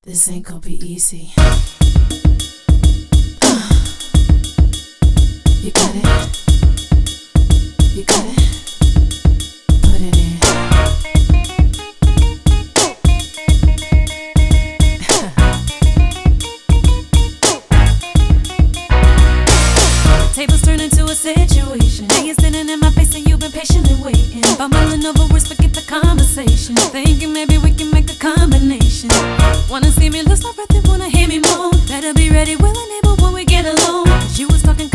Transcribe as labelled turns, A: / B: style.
A: This ain't gonna be easy. You got it. You got it. Put it in.
B: Tables turn into a situation. Now you're sitting in my face and you've been patiently waiting. Bumbling over words, forget the conversation. Thinking maybe we can make a combination. Wanna see me lose my breath and wanna hear me moan. Better be ready, willing, able when we get alone. 'Cause you was talking